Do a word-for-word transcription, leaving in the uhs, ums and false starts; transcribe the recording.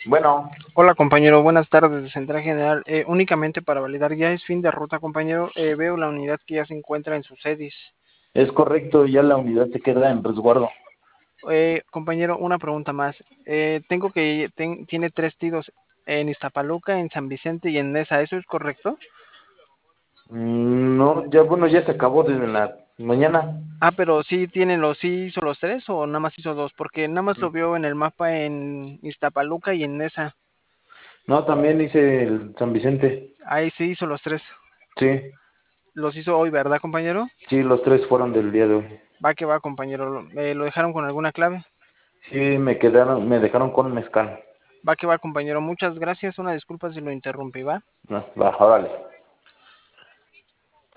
Bueno, Hola compañero, buenas tardes de Central General. Eh, únicamente para validar, ya es fin de ruta compañero. Eh, veo la unidad que ya se encuentra en sus sedis. es correcto, ya la unidad se queda en resguardo. Eh, compañero, una pregunta más. Eh, tengo que ten- tiene tres tiros en Iztapaluca, en San Vicente y en Nesa. ¿Eso es correcto? Mm, no, ya bueno, ya se acabó desde la mañana. Ah, pero sí tiene los, sí hizo los tres o nada más hizo dos, porque nada más lo vio en el mapa en Iztapaluca y en Nesa. No, también hice el San Vicente. Ahí sí hizo los tres. Sí, Los hizo hoy, ¿verdad, compañero? sí, los tres fueron del día de hoy. Va que va, compañero. Eh, ¿lo dejaron con alguna clave? Sí, me quedaron, me dejaron con mezcal. Va que va, compañero. Muchas gracias. Una disculpa si lo interrumpí, ¿va? No, va, órale.